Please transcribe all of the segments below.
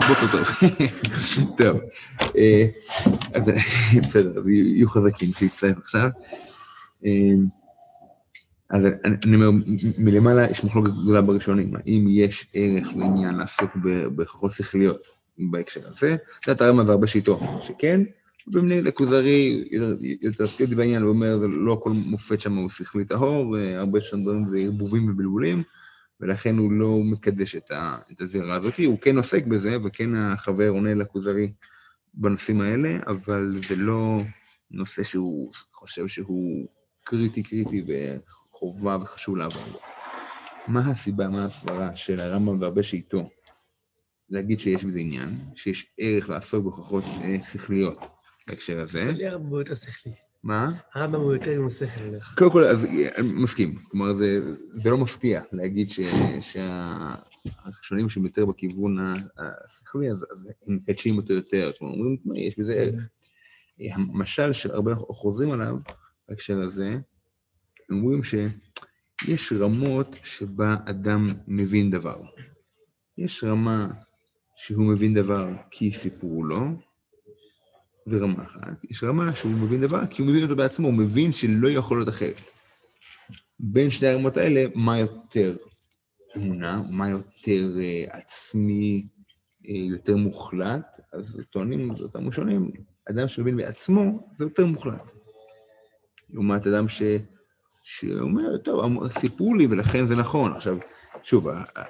בוקר טוב. טוב, אז בסדר, יהיו חזקים שיצטרף עכשיו. אז אני אומר, מלמעלה יש מחלוקת גדולה בראשונים, האם יש ערך ועניין לעסוק בהוכחות שכליות בהקשר הזה, זה אתה רמז הרבה שיטות, שכן, ומנהל הכוזרי יותר סקפטי בעניין, הוא אומר, לא הכל מופת שם הוא שכלי טהור, הרבה שדברים זה ערבובים ובלבולים, ולכן הוא לא מקדש את הזירה הזאת, הוא כן עוסק בזה, וכן החבר עונה לכוזרי בנושאים האלה, אבל זה לא נושא שהוא חושב שהוא קריטי וחובה וחשוב לעבור בו. מה הסיבה, מה הסברה של הרמב"ם והרבה שאיתו? להגיד שיש בזה עניין, שיש ערך לעסוק בהוכחות שכליות בהקשר הזה. אבל הרמב"ם הוא יותר שכלי. מה? הרמב"ם הוא יותר עם השכל הולך. קודם כל, אז אני מסכים. כלומר, זה לא מפתיע להגיד שהראשונים שהם יותר בכיוון השכלי, אז הם מקדשים אותו יותר. זאת אומרת, אומרים, יש בזה ערך. המשל שהרבה חוזרים עליו, בהקשר הזה, אומרים שיש רמות שבה אדם מבין דבר. יש רמה שהוא מבין דבר כי סיפרו לו, ורמה אחת. יש רמה שהוא מבין דבר כי הוא מבין אותו בעצמו, הוא מבין שלא יכול להיות אחרת. בין שני הרמות האלה, מה יותר אמונה, מה יותר עצמי, יותר מוחלט, אז טוענים, זה אותם ראשונים, אדם שמבין בעצמו, זה יותר מוחלט. לעומת אדם שאומר, טוב, סיפרו לי ולכן זה נכון. עכשיו, שוב,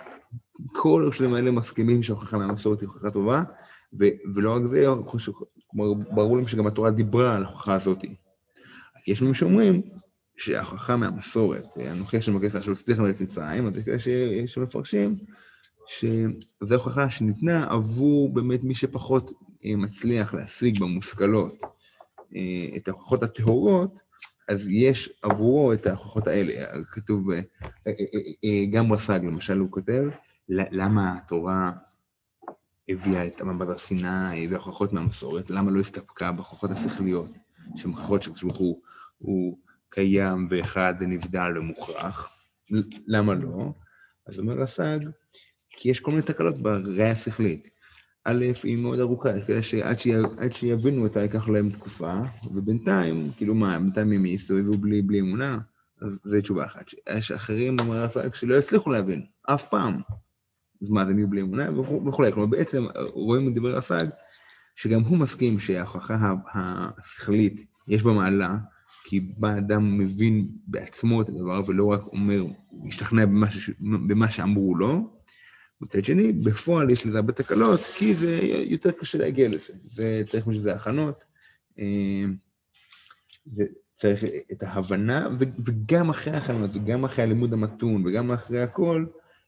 כל הראשונים האלה מסכימים שההוכחה מהמסורת היא הוכחה טובה, ולא רק זה, ברור להם שגם התורה דיברה על ההוכחה הזאת. יש מי שאומרים שההוכחה מהמסורת, הנוכח שמקריך של סליחה מארץ מצרים, אז יש שמפרשים שזו הוכחה שניתנה עבור באמת מי שפחות מצליח להשיג במושכלות את ההוכחות הטהורות, אז יש עבורו את ההוכחות האלה. כתוב גם רס"ג, למשל הוא כותב, למה התורה הביאה את המבט הסיני וההוכחות מהמסורת, למה לא הסתפקה בהוכחות השכליות, שמוכחות שהוא קיים ואחד ונבדל ומוכרח, למה לא? אז אומר רס"ג, כי יש כל מיני תקלות בראייה השכלית. א', היא מאוד ארוכה, עד שיבינו אותה ייקח להם תקופה, ובינתיים, כאילו מה, בינתיים הם יסתובבו בלי אמונה, אז זו תשובה אחת. יש אחרים, אומר רס"ג, שלא יצליחו להבין, אף פעם. אז מה, הם יהיו בלי אמונה וכולי. כלומר, בעצם רואים מדבר רס"ג, שגם הוא מסכים שההוכחה השכלית יש בה מעלה, כי בה אדם מבין בעצמו את הדבר, ולא רק אומר, משתכנע במה שאמרו לו. מצד שני, בפועל יש לזה הרבה תקלות, כי זה יותר קשה להגיע לזה. וצריך משהו זה הכנות, וצריך את ההבנה, וגם אחרי ההכנות, וגם אחרי הלימוד המתון, וגם אחרי הכל,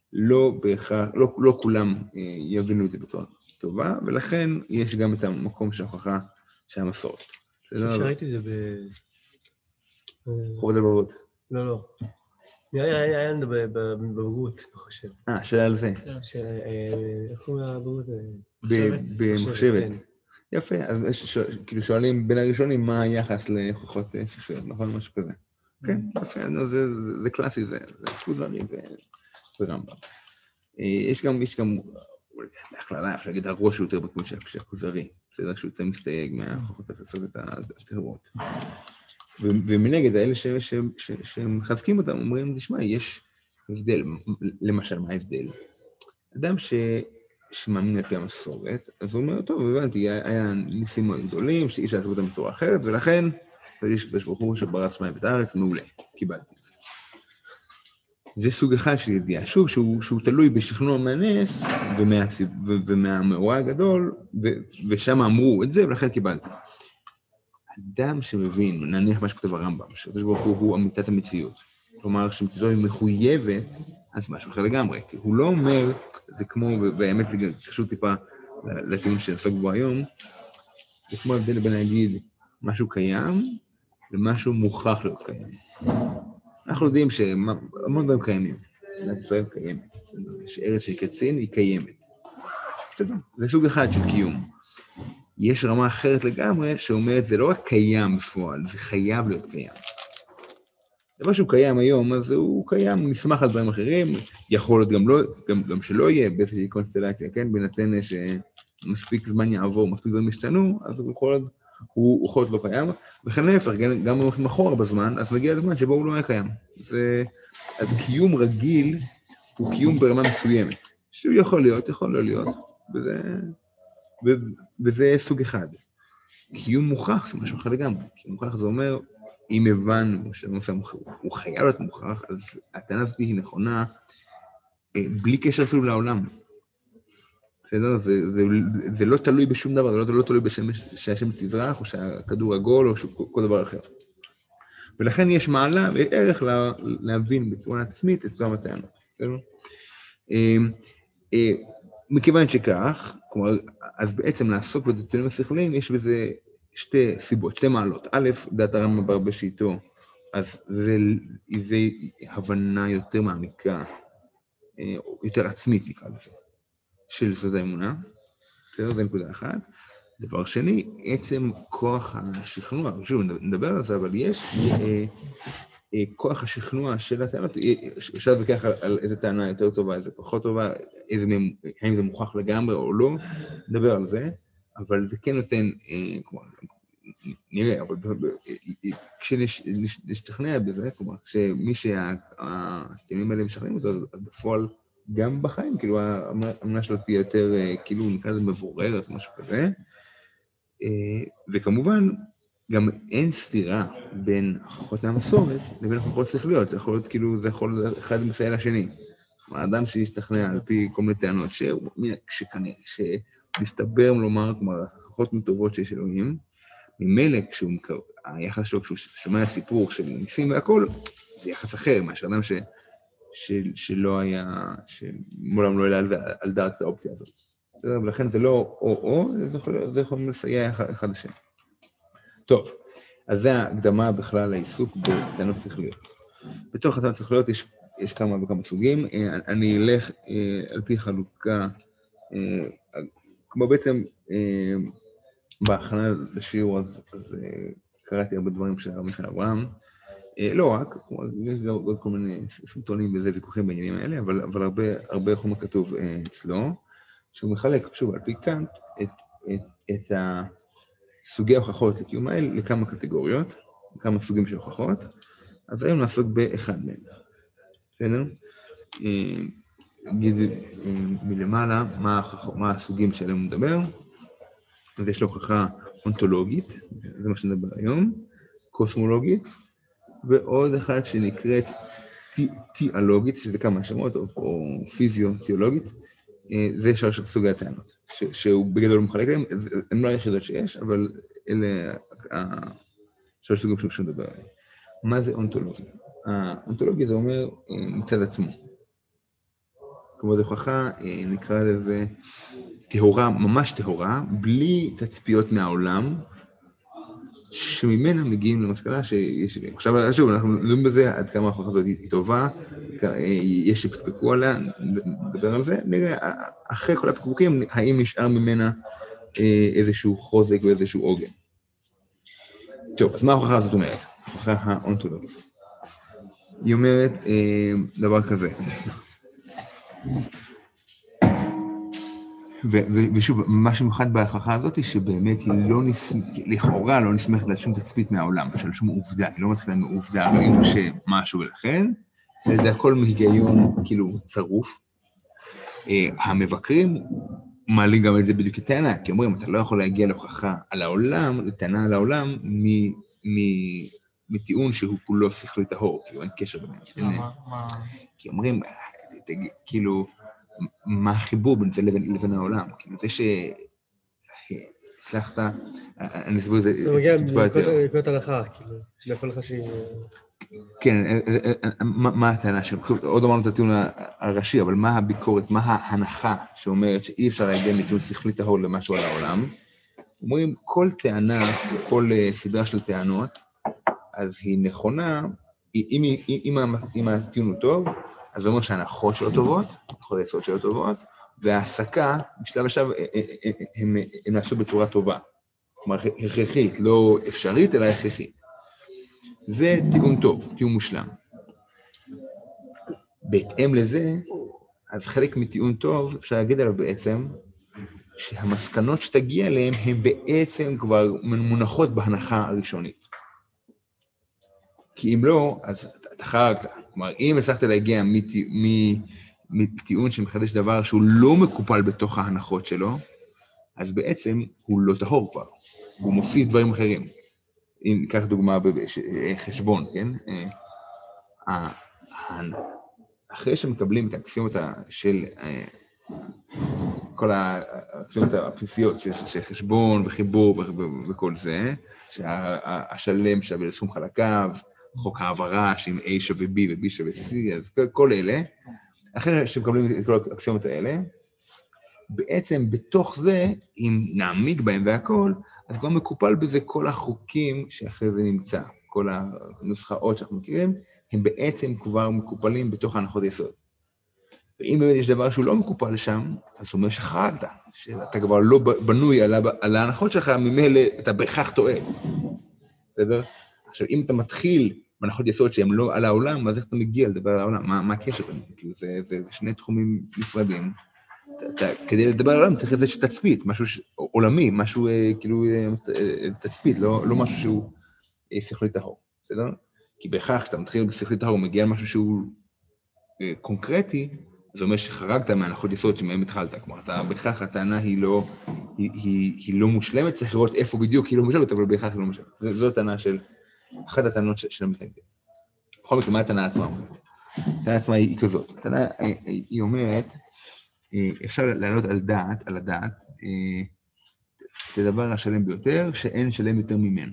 לא כולם יבינו את זה בצורה טובה, ולכן יש גם את המקום של ההוכחה של המסורת. שראיתי את זה חובות לברות. לא. היה לנו בבגרות, אני חושב. שאלה על זה. איך קוראים לבגרות? במחשבת. יפה, אז כאילו שואלים בין הראשונים מה היחס להוכחות ספריות, נכון? משהו כזה. כן, יפה, זה קלאסי, זה כוזרי ורמב"ם. יש גם, בהכללה, אפשר להגיד, הראש הוא יותר בכיוון של הכוזרי, בסדר שהוא יותר מסתייג מההוכחות הפסות הטהורות. ומנגד, האלה שמחזקים אותם, אומרים, תשמע, יש הבדל. למשל, מה ההבדל? אדם שמאמין לפי המסורת, אז הוא אומר, טוב, הבנתי, היה ניסים מאוד גדולים, שאי אפשר לעשות אותם בצורה אחרת, ולכן, יש קדוש ברוך הוא שברא שמיים ואת הארץ, מעולה, קיבלתי את זה. זה סוג אחד של ידיעה, שוב, שהוא תלוי בשכנוע מהנס, ומהמאורע הגדול, ושם אמרו את זה, ולכן קיבלתי. אדם שמבין, נניח מה שכתוב הרמב"ם, שקדוש ברוך הוא אמיתת המציאות, כלומר שמציאותו היא מחויבת, אז משהו אחר לגמרי, כי הוא לא אומר, זה כמו, והאמת זה קשור טיפה לטיעון שעסק בו היום, זה כמו הבדל בין להגיד משהו קיים, למשהו מוכרח להיות קיים. אנחנו יודעים שהמון דברים קיימים, מדינת ישראל קיימת, שארץ של קצין היא קיימת. זה סוג אחד של קיום. יש רמה אחרת לגמרי שאומרת, זה לא רק קיים בפועל, זה חייב להיות קיים. דבר שהוא קיים היום, אז הוא קיים, נסמך על דברים אחרים, יכול להיות גם שלא יהיה באיזושהי קונסטלציה, כן? בהינתן שמספיק זמן יעבור, מספיק זמן משתנו, אז הוא יכול להיות לא קיים, וכן להפך, גם אם הולכים אחורה בזמן, אז מגיע הזמן שבו הוא לא היה קיים. אז קיום רגיל הוא קיום ברמה מסוימת, שהוא יכול להיות, יכול לא להיות, וזה סוג אחד. קיום מוכח זה משהו אחר לגמרי, קיום מוכח זה אומר, אם הבנו שהנושא הוא חייב להיות מוכח, אז הטענה הזאת היא נכונה, בלי קשר אפילו לעולם. בסדר? זה לא תלוי בשום דבר, זה לא תלוי שהשם תזרח, או שהכדור עגול, או כל דבר אחר. ולכן יש מעלה וערך להבין בצורה עצמית את גם הטענות. בסדר? מכיוון שכך, כלומר, אז בעצם לעסוק בטיעונים השכליים, יש בזה שתי סיבות, שתי מעלות. א', דעת הרמב"ם בראשיתו, אז זה הבנה יותר מעמיקה, יותר עצמית נקרא לזה, של יסוד האמונה. זה נקודה אחת. דבר שני, עצם כוח השכנוע, שוב, נדבר על זה, אבל יש כוח השכנוע של הטענות, אפשר להתווכח על איזה טענה יותר טובה, איזה פחות טובה, האם זה מוכח לגמרי או לא, נדבר על זה, אבל זה כן נותן, כלומר, נראה, אבל כשנשתכנע בזה, כלומר, כשמי שהטענים האלה משכנעים אותו, אז בפועל גם בחיים, כאילו, האמונה שלו תהיה יותר, כאילו, נקרא לזה מבוררת, משהו כזה, וכמובן, גם אין סתירה בין הוכחות מהמסורת לבין הוכחות שכליות, זה יכול להיות כאילו, זה יכול אחד מסייע לשני. האדם שישתכנע על פי כל מיני טענות, שכנראה, שמסתבר לומר, כלומר, הוכחות מטובות שיש אלוהים, ממילא היחס שלו, כשהוא שומע סיפור של ניסים והכל, זה יחס אחר, מאשר אדם שלא היה, שמעולם לא העלה על דעת האופציה הזאת. ולכן זה לא או, זה יכול לסייע אחד לשני. טוב, אז זה ההקדמה בכלל לעיסוק בטענות שכליות. בתוך הטענות שכליות יש כמה וכמה סוגים, אני אלך על פי חלוקה, כמו בעצם בהכנה לשיעור, אז קראתי הרבה דברים של הרב מיכאל אברהם, לא רק, יש גם עוד כל מיני סרטונים וזה ויכוחים בעניינים האלה, אבל הרבה חומר כתוב אצלו, שהוא מחלק, שוב, על פי קאנט, את סוגי ההוכחות לקיום האל לכמה קטגוריות, כמה סוגים של הוכחות, אז היום נעסוק באחד מהם. בסדר? נגיד מלמעלה מה הסוגים שעליהם הוא מדבר, אז יש לו הוכחה אונתולוגית, זה מה שנדבר היום, קוסמולוגית, ועוד אחת שנקראת תיאולוגית, שזה כמה שמות, או פיזיו-תיאולוגית, זה שלוש סוגי הטענות, שהוא בגדול מחלק להם, הם לא היחידות שיש, אבל אלה שלוש סוגים שהוא מדבר עליהם. מה זה אונתולוגיה? האונתולוגיה זה אומר מצד עצמו. כלומר, זו הוכחה, נקרא לזה טהורה, ממש טהורה, בלי תצפיות מהעולם, שממנה מגיעים למסקנה שיש... עכשיו, שוב, אנחנו נדון בזה עד כמה ההוכחה הזאת היא טובה, יש שפקפקו עליה, נדבר על זה, נראה, אחרי כל הפקפוקים, האם נשאר ממנה איזשהו חוזק ואיזשהו עוגן. טוב, אז מה ההוכחה הזאת אומרת? ההוכחה האונתולוגית. היא אומרת דבר כזה. ושוב, מה שמיוחד בהוכחה הזאת היא שבאמת היא לא לכאורה לא נסמכת על שום תצפית מהעולם, של שום עובדה, היא לא מתחילה מעובדה, לא אינו שמשהו ולכן, זה הכל מהיגיון כאילו צרוף. המבקרים מעלים גם את זה בדיוק כטענה, כי אומרים, אתה לא יכול להגיע להוכחה על העולם, לטענה על העולם, מטיעון שהוא כולו שכלי טהור, כאילו אין קשר ביניהם. כי אומרים, כאילו, מה החיבור בין זה לבין העולם? כאילו זה הצלחת, אני אסבור את זה... זה מגיע בנקודת הלכה, כאילו, מאיפה לך שהיא... כן, מה הטענה שלו? עוד אמרנו את הטיעון הראשי, אבל מה הביקורת, מה ההנחה שאומרת שאי אפשר להגיע מטיעון שכלי טהור למשהו על העולם? אומרים, כל טענה, כל סדרה של טענות, אז היא נכונה, אם הטיעון הוא טוב, אז זה אומר שההנחות שלו טובות, הנחות היסוד שלו טובות, וההעסקה, בשלב עכשיו, הם נעשו בצורה טובה. כלומר, הכרחית, לא אפשרית, אלא הכרחית. זה טיעון טוב, טיעון מושלם. בהתאם לזה, אז חלק מטיעון טוב, אפשר להגיד עליו בעצם, שהמסקנות שתגיע אליהן הן בעצם כבר מונחות בהנחה הראשונית. כי אם לא, אז אתה חרגת. כלומר, אם הצלחת להגיע מטיעון שמחדש דבר שהוא לא מקופל בתוך ההנחות שלו, אז בעצם הוא לא טהור כבר. הוא מוסיף דברים אחרים. אם ניקח דוגמה בחשבון, כן? אחרי שמקבלים את האקסיומות של כל האקסיומות הבסיסיות של חשבון וחיבור וכל זה, שהשלם שווה לסכום חלקיו, חוק העברה שעם A שווה B ו-B שווה C, אז כל אלה, אחרי שמקבלים את כל האקסיומות האלה, בעצם בתוך זה, אם נעמיק בהם והכל, אז כבר מקופל בזה כל החוקים שאחרי זה נמצא, כל הנוסחאות שאנחנו מכירים, הם בעצם כבר מקופלים בתוך ההנחות היסוד. ואם באמת יש דבר שהוא לא מקופל שם, אז הוא אומר שחרגת, שאתה כבר לא בנוי על ההנחות שלך, ממילא אתה בהכרח טועה. בסדר? עכשיו, אם אתה מתחיל בהנחות יסוד שהן לא על העולם, אז איך אתה מגיע לדבר על העולם? מה הקשר? כאילו, זה שני תחומים נפרדים. כדי לדבר על העולם צריך איזה תצפית, משהו עולמי, משהו כאילו תצפית, לא משהו שהוא שכלי טהור, בסדר? כי בהכרח שאתה מתחיל בשכלי טהור, מגיע למשהו שהוא קונקרטי, זה אומר שחרגת מהנחות יסוד שמהם התחלת, כלומר, בהכרח הטענה היא לא מושלמת, צריך לראות איפה בדיוק היא לא מושלמת, אבל בהכרח היא לא מושלמת. זו הטענה של, אחת הטענות של המתנגדים. בכל מקרה, מה הטענה עצמה אומרת? הטענה עצמה היא כזאת, הטענה היא אומרת, אפשר להעלות על הדעת, את הדבר השלם ביותר, שאין שלם יותר ממנו.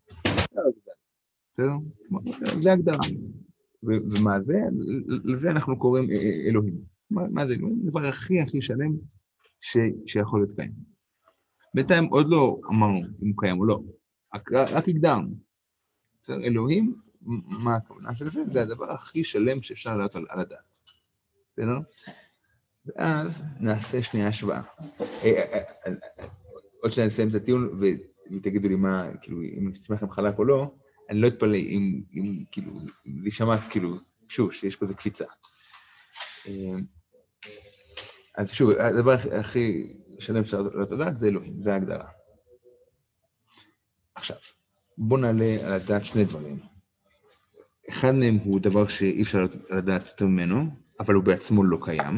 בסדר? זה הגדרה. ומה זה? לזה אנחנו קוראים אלוהים. מה זה אלוהים? הדבר הכי שלם שיכול להיות קיים. בינתיים עוד לא אמרנו אם הוא קיים או לא, רק הגדרנו. בסדר? אלוהים, מה הכוונה של זה? זה הדבר הכי שלם שאפשר להעלות על הדעת. בסדר? ואז נעשה שנייה השוואה. עוד שניה נסיים את הטיעון ותגידו לי מה, כאילו, אם נשמע לכם חלק או לא, אני לא אתפלא אם כאילו, זה שמע כאילו, שוב, שיש פה איזה קפיצה. אז שוב, הדבר הכי שלם שאתה לא תדעת זה אלוהים, זה ההגדרה. עכשיו, בואו נעלה על הדעת שני דברים. אחד מהם הוא דבר שאי אפשר לדעת יותר ממנו, אבל הוא בעצמו לא קיים.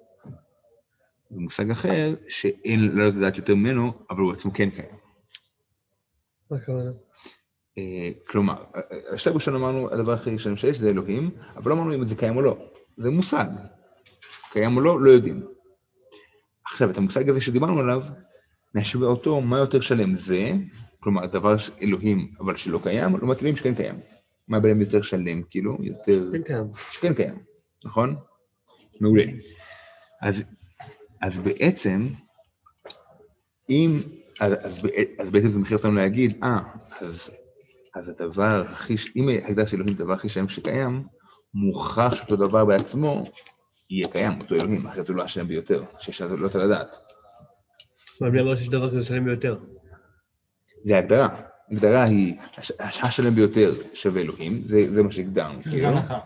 ומושג אחר שאין לדעת יותר ממנו, אבל הוא בעצמו כן קיים. מה הכוונה? כלומר, השלב ראשון אמרנו, הדבר הכי שלם שיש זה אלוהים, אבל לא אמרנו אם זה קיים או לא. זה מושג. קיים או לא, לא יודעים. עכשיו, את המושג הזה שדיברנו עליו, נשווה אותו, מה יותר שלם זה, כלומר, דבר אלוהים, אבל שלא קיים, לא מתאים שכן קיים. מה ביניהם יותר שלם, כאילו, יותר... כן קיים. שכן קיים, נכון? מעולה. אז בעצם, אז בעצם זה מחייב אותנו להגיד, אז הדבר הכי, אם ההגדרה של אלוהים זה הדבר הכי שלם שקיים, מוכרח שאותו דבר בעצמו יהיה קיים, אותו אלוהים, אחרת הוא לא השלם ביותר, שאפשר לא לדעת. אבל בלי אמר שיש דבר כזה שלם ביותר. זה ההגדרה. ההגדרה היא, השלם ביותר שווה אלוהים, זה מה שהגדרנו. זה הנחה.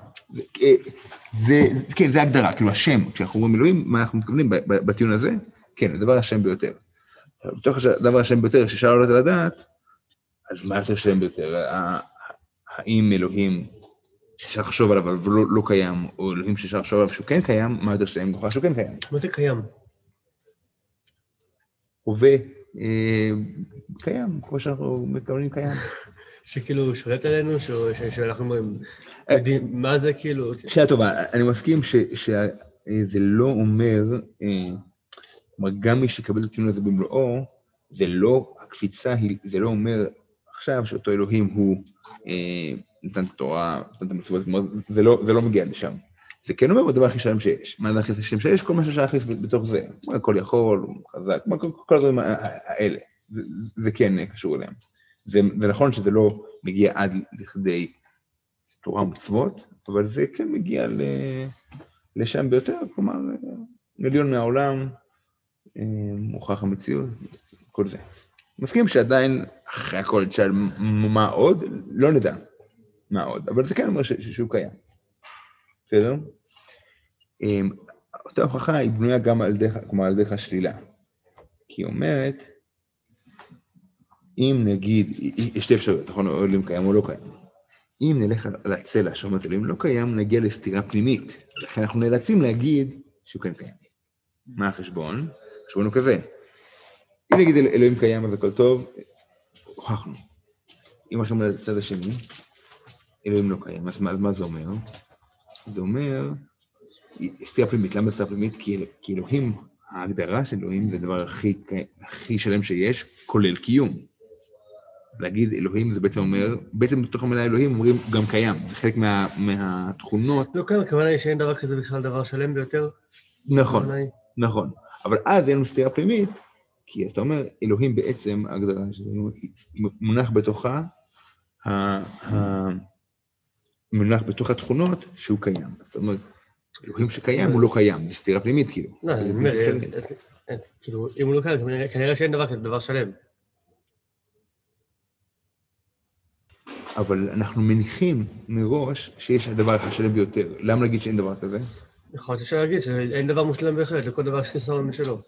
כן, זה ההגדרה, כאילו השם, כשאנחנו אומרים אלוהים, מה אנחנו מתכוונים בטיעון הזה? כן, הדבר השם ביותר. בתוך הדבר השם ביותר שאפשר לא לדעת, אז מה יותר שלם ביותר? האם אלוהים שאפשר לחשוב עליו, אבל לא קיים, או אלוהים שאפשר לחשוב עליו שהוא כן קיים, מה יותר שלם? נוכל שהוא כן קיים. מה זה קיים? הווה, קיים, כמו שאנחנו מקבלים קיים. שכאילו שולט עלינו, שאנחנו יודעים מה זה כאילו... שאלה טובה, אני מסכים שזה לא אומר, גם מי שקבל את הטיעון הזה במלואו, זה לא, הקפיצה היא, זה לא אומר עכשיו שאותו אלוהים הוא נתן את התורה, נתן את המצוות, זה לא מגיע לשם. זה כן אומר, הדבר הכי שלם שיש. מה זה הכי שלם שיש? כל מה שאפשר להכניס בתוך זה. הכל יכול, חזק, כל הדברים האלה. זה כן קשור אליהם. זה נכון שזה לא מגיע עד לכדי תורה ומצוות, אבל זה כן מגיע לשם ביותר, כלומר, מיליון מהעולם, מוכח המציאות, כל זה. מסכים שעדיין, אחרי הכל תשאל מה עוד, לא נדע מה עוד, אבל זה כן אומר שהוא קיים. בסדר? אותה הוכחה היא בנויה גם על דרך השלילה. כי היא אומרת, אם נגיד, יש שתי אפשרויות, נכון, אלוהים קיים או לא קיים. אם נלך לצלע שאומרת אלוהים לא קיים, נגיע לסתירה פנימית. לכן אנחנו נאלצים להגיד שהוא כן קיים. מה החשבון? החשבון הוא כזה. אם נגיד אלוהים קיים אז הכל טוב, הוכחנו. אם אנחנו לצד השני, אלוהים לא קיים, אז מה זה אומר? זה אומר, סתירה פנימית. למה סתירה פנימית? כי אלוהים, ההגדרה של אלוהים זה הדבר הכי שלם שיש, כולל קיום. להגיד אלוהים זה בעצם אומר, בעצם בתוך המילה אלוהים אומרים גם קיים, זה חלק מהתכונות. לא קיים, הכוונה היא שאין דבר כזה בכלל דבר שלם ביותר. נכון, נכון. אבל אז אין לנו סתירה פנימית, כי אתה אומר, אלוהים בעצם, ההגדרה שלנו, מונח בתוכה, מונח בתוך התכונות שהוא קיים. זאת אומרת, אלוהים שקיים הוא לא קיים, זה סתירה פנימית כאילו. לא, אני אומר, כאילו, אם הוא לא קיים, כנראה שאין דבר כזה, דבר שלם. אבל אנחנו מניחים מראש שיש הדבר השלם ביותר. למה להגיד שאין דבר כזה? יכול להיות אפשר להגיד שאין דבר מושלם בהחלט, לכל דבר שכיסון משלו.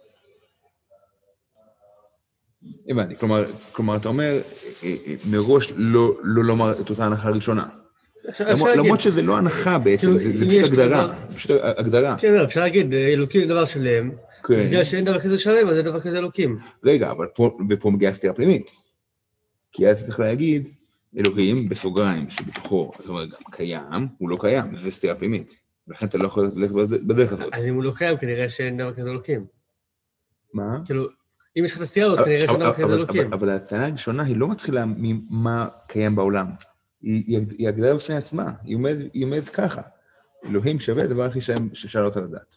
הבנתי, כלומר, אתה אומר, מראש לא לומר את אותה הנחה הראשונה. למרות שזה לא הנחה בעצם, זה פשוט הגדרה. פשוט הגדרה. אפשר להגיד, אלוקים זה דבר שלם, בגלל שאין דבר כזה שלם, אז זה דבר כזה אלוקים. רגע, אבל פה מגיעה סתירה פנימית. כי אז צריך להגיד, אלוהים בסוגריים שבתוכו, זאת אומרת, קיים, הוא לא קיים, זה סתירה פנימית. לכן אתה לא יכול ללכת בדרך הזאת. אז אם הוא לא קיים, כנראה שאין דבר כזה אלוקים. מה? כאילו, אם יש לך את הסתירה הזאת, כנראה שאין דבר כזה אלוקים. אבל הטענה הראשונה היא לא מתחילה ממה קיים בעולם. היא הגדרה בפני עצמה, היא עומדת ככה. אלוהים שווה הדבר הכי שאפשר לעלות על הדעת.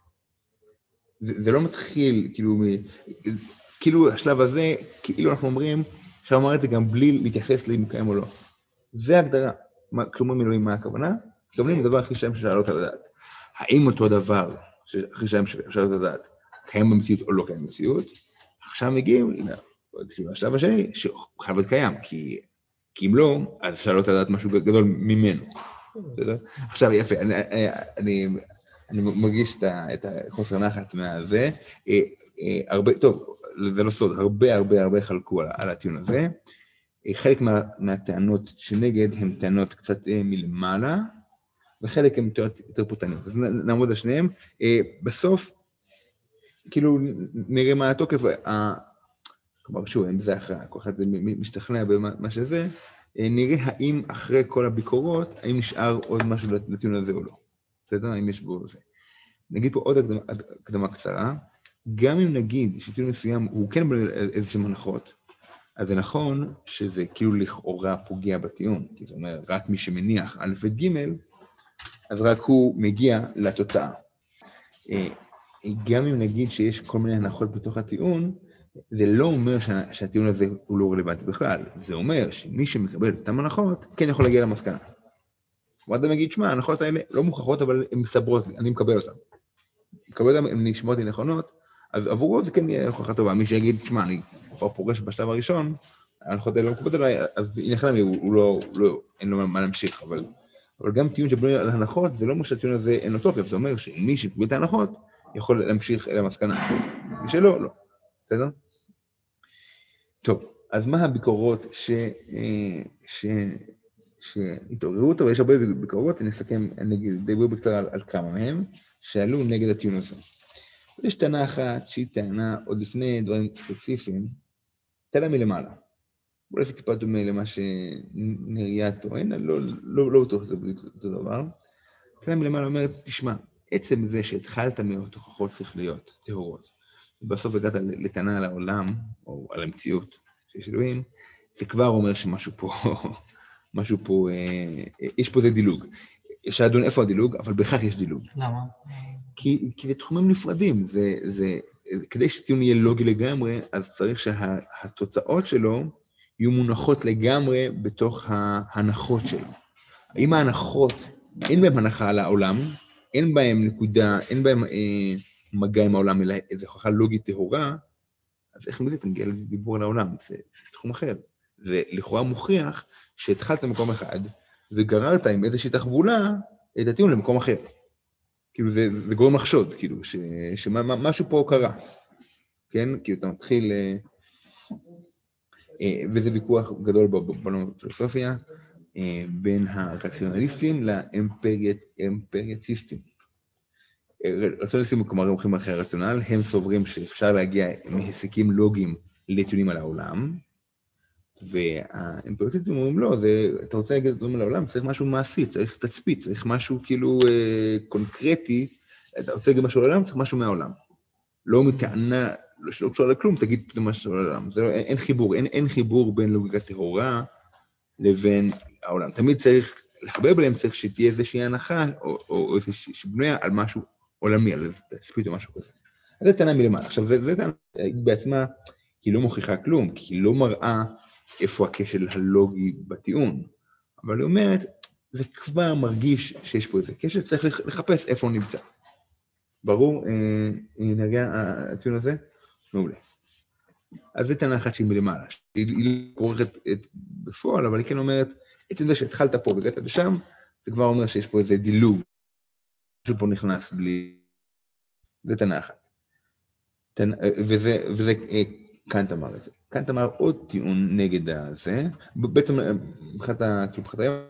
זה לא מתחיל, כאילו השלב הזה, כאילו אנחנו אומרים, אפשר לומר את זה גם בלי להתייחס לאם קיים או לא. זה ההגדרה. כלומר אלוהים מה הכוונה? מתכוונים לדבר הכי שאפשר לעלות על הדעת. האם אותו דבר, הכי שאפשר לעלות על הדעת, קיים במציאות או לא קיים במציאות? עכשיו מגיעים, השלב השני, שהוא חייב להיות קיים, כי אם לא, אז אפשר לעלות על הדעת משהו גדול ממנו. עכשיו יפה, אני מרגיש את החוסר נחת מהזה, טוב, זה לא סוד, הרבה חלקו על הטיעון הזה, חלק מהטענות שנגד הן טענות קצת מלמעלה, וחלק הן טענות יותר פרטניות, אז נעמוד על שניהם, בסוף, כאילו נראה מה התוקף, כלומר שוב, אין בזה הכרעה, כל אחד משתכנע במה שזה, נראה האם אחרי כל הביקורות, האם נשאר עוד משהו לטיעון הזה או לא, בסדר? האם יש בו זה. נגיד פה עוד הקדמה קצרה, גם אם נגיד שטיעון מסוים הוא כן בונה איזשהם הנחות, אז זה נכון שזה כאילו לכאורה פוגע בטיעון, כי זאת אומרת, רק מי שמניח א' וג', אז רק הוא מגיע לתוצאה. גם אם נגיד שיש כל מיני הנחות בתוך הטיעון, זה לא אומר שהטיעון הזה הוא לא רלוונטי בכלל, זה אומר שמי שמקבל את אותם הנחות, כן יכול להגיע למסקנה. ואדם יגיד, שמה, ההנחות האלה לא מוכחות, אבל הן מסתברות, אני מקבל אותן. מקבל אותן, הן נשמעות לי נכונות, אז עבורו זה כן יהיה הוכחה טובה. מי שיגיד, שמה, אני כבר פוגש בשלב הראשון, ההנחות האלה לא מקבלות עליי, אז נכנע לי, אין לו מה להמשיך, אבל גם טיעון שבנוי על הנחות, זה לא אומר שהטיעון הזה אין לו תוקף, זה אומר שמי שקיבל את ההנחות, יכול להמשיך אל המסקנה. מי שלא, לא. בסדר? טוב, אז מה הביקורות שהתעוררו אותו, ויש הרבה ביקורות, אני אסכם, אני אדבר בקצרה על כמה מהם, שעלו נגד הטיעון הזה. יש טענה אחת שהיא טענה עוד לפני דברים ספציפיים, טענה מלמעלה. אולי זה טיפה דומה למה שנריה טוען, לא בטוח שזה אותו דבר. טענה מלמעלה אומרת, תשמע, עצם זה שהתחלת מאוד הוכחות שכליות, טהורות, ובסוף הגעת לטענה על העולם, או על המציאות שיש אלוהים, זה כבר אומר שמשהו פה, יש פה זה דילוג. אפשר לדון איפה הדילוג, אבל בכך יש דילוג. למה? כי זה תחומים נפרדים, כדי שטיעון יהיה לוגי לגמרי, אז צריך שהתוצאות שלו יהיו מונחות לגמרי בתוך ההנחות שלו. אם ההנחות, אין בהם הנחה על העולם, אין בהם נקודה, אין בהם מגע עם העולם, אלא איזו הוכחה לוגית טהורה, אז איך מזה תנגיע לדיבור על העולם? זה תחום אחר. זה לכאורה מוכיח שהתחלת במקום אחד, וגררת עם איזושהי תחבולה את הטיעון למקום אחר. כאילו זה גורם לחשוד, כאילו, שמשהו פה קרה, כן? כאילו אתה מתחיל, וזה ויכוח גדול בעולם הפילוסופיה, בין הרציונליסטים לאמפריאציסטים. רציונליסטים, כלומר, הולכים אחרי הרציונל, הם סוברים שאפשר להגיע מהסיקים לוגיים לטיעונים על העולם, והאמפריאציסטים אומרים לא, אתה רוצה להגיד טיעונים על העולם, צריך משהו מעשי, צריך תצפית, צריך משהו כאילו קונקרטי, אתה רוצה להגיד משהו על העולם, צריך משהו מהעולם. לא מטענה, שלא קשור לכלום, תגיד משהו על העולם. אין חיבור, אין חיבור בין לוגיקה טהורה לבין העולם. תמיד צריך, לחבר ביניהם צריך שתהיה איזושהי הנחה, או איזושהי שבנויה על משהו עולמי, על איזה תצפית או משהו כזה. אז זה טענה מלמעלה. עכשיו, זה טענה, בעצמה, היא לא מוכיחה כלום, כי היא לא מראה איפה הכשל הלוגי בטיעון. אבל היא אומרת, זה כבר מרגיש שיש פה איזה כשל, צריך לחפש איפה הוא נמצא. ברור, נרגע הטיעון הזה? מעולה. אז זה טענה אחת שהיא מלמעלה, היא לא קורחת בפועל, אבל היא כן אומרת, עצם זה שהתחלת פה והגעת לשם, זה כבר אומר שיש פה איזה דילוג, משהו פה נכנס בלי... זה טענה אחת. וזה קאנט אמר את זה. קאנט אמר עוד טיעון נגד הזה, בעצם מבחינת היום,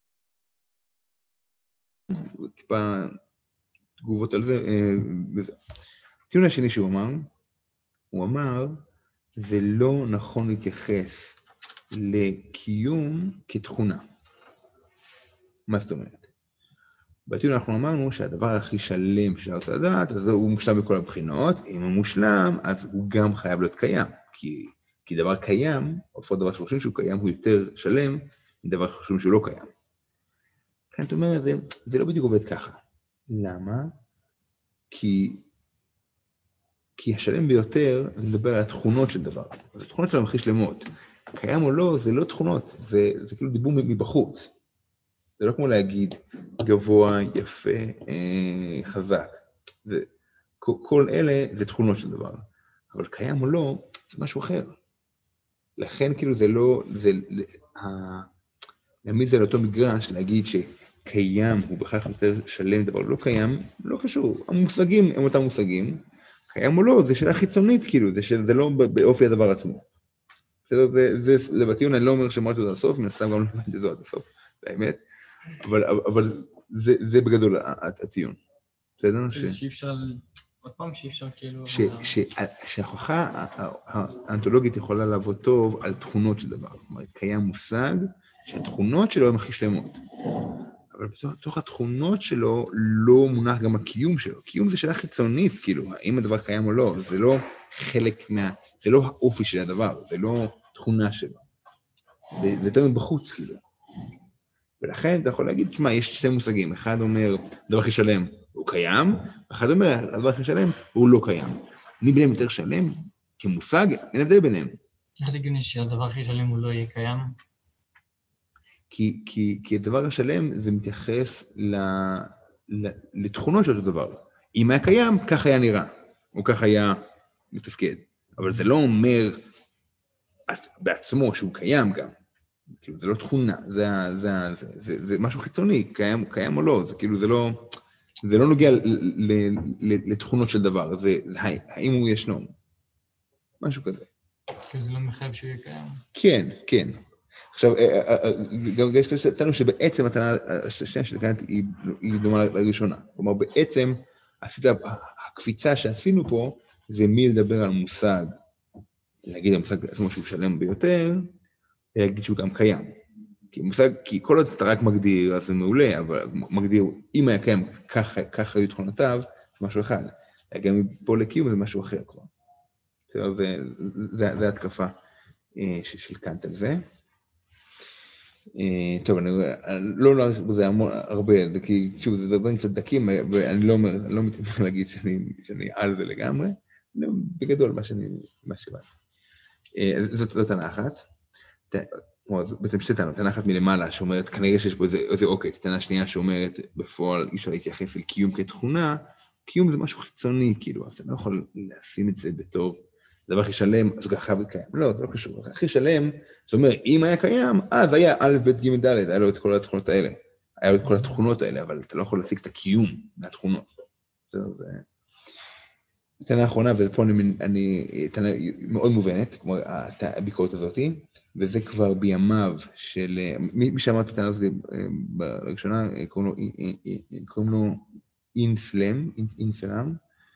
טיפה תגובות על זה, טיעון השני שהוא אמר, הוא אמר, זה לא נכון להתייחס לקיום כתכונה. מה זאת אומרת? בטיעון אנחנו אמרנו שהדבר הכי שלם של ארץ הדעת, אז הוא מושלם בכל הבחינות, אם הוא מושלם, אז הוא גם חייב להיות קיים, כי דבר קיים, או לפחות דבר שחושבים שהוא קיים, הוא יותר שלם, מדבר שחושבים שהוא לא קיים. כאן אתה אומר, זה לא בדיוק עובד ככה. למה? כי השלם ביותר, זה מדבר על התכונות של דבר. אז התכונות שלנו הכי שלמות. קיים או לא, זה לא תכונות, זה כאילו דיבור מבחוץ. זה לא כמו להגיד גבוה, יפה, חזק. כל אלה זה תכונות של דבר. אבל קיים או לא, זה משהו אחר. לכן כאילו זה לא, להעמיד זה על אותו מגרש, להגיד שקיים הוא בכך יותר שלם דבר לא קיים, לא קשור. המושגים הם אותם מושגים, קיים או לא, זה שאלה חיצונית כאילו, זה לא באופי הדבר עצמו. זה בטיעון אני לא אומר שמות את זה הסוף, מן הסתם גם לא הבנתי את זה עד הסוף, באמת, אבל זה בגדול הטיעון. בסדר? שאפשר, עוד פעם שאפשר כאילו... שההוכחה האנתולוגית יכולה לעבוד טוב על תכונות של דבר. זאת אומרת, קיים מושג שהתכונות שלו הן הכי שלמות. אבל בתוך התכונות שלו לא מונח גם הקיום שלו. קיום זה שאלה חיצונית, כאילו, האם הדבר קיים או לא, זה לא חלק זה לא האופי של הדבר, זה לא תכונה שלו. זה יותר מבחוץ, כאילו. ולכן אתה יכול להגיד, תשמע, יש שתי מושגים, אחד אומר, הדבר הכי שלם הוא קיים, ואחד אומר, הדבר הכי שלם הוא לא קיים. מי ביניהם יותר שלם? כמושג, אין הבדל ביניהם. איך זה גוני שהדבר הכי שלם הוא לא יהיה קיים? כי הדבר השלם זה מתייחס לתכונות של אותו דבר. אם היה קיים, כך היה נראה, או כך היה מתפקד. אבל זה לא אומר בעצמו שהוא קיים גם. כאילו, זה לא תכונה, זה משהו חיצוני, קיים או לא, זה כאילו, זה לא נוגע לתכונות של דבר, זה האם הוא ישנו. משהו כזה. שזה לא מחייב שהוא יהיה קיים. כן, כן. עכשיו, גם יש כתבנו שבעצם הטענה השנייה של קאנט היא דומה לראשונה. כלומר, בעצם הקפיצה שעשינו פה, זה מי לדבר על מושג, להגיד המושג עצמו שהוא שלם ביותר, להגיד שהוא גם קיים. כי כל עוד אתה רק מגדיר, אז זה מעולה, אבל מגדיר, אם היה קיים, ככה היו תכונותיו, זה משהו אחד. גם פה לקיום זה משהו אחר כבר. זה התקפה של קאנט על זה. טוב, אני לא אעריך בזה הרבה, כי שוב, זה דברים קצת דקים, ואני לא מתאמן להגיד שאני על זה לגמרי, בגדול מה שבאתי. זאת טענה אחת, בעצם שתי טענות, טענה אחת מלמעלה שאומרת, כנראה שיש פה איזה אוקיי, טענה שנייה שאומרת, בפועל אי אפשר להתייחס אל קיום כתכונה, קיום זה משהו חיצוני, כאילו, אז אתה לא יכול לשים את זה בתור, הדבר הכי שלם, אז הוא ככה חייב קיים. לא, זה לא קשור. הדבר הכי שלם, זאת אומרת, אם היה קיים, אז היה א', ב', ג', ד', היה לו את כל התכונות האלה. היה לו את כל התכונות האלה, אבל אתה לא יכול להשיג את הקיום מהתכונות. הטענה האחרונה, ופה אני טענה מאוד מובנת, כמו הביקורת הזאת, וזה כבר בימיו של, מי שאמר את הטענה הזאת בראשונה, קוראים לו אינסלם,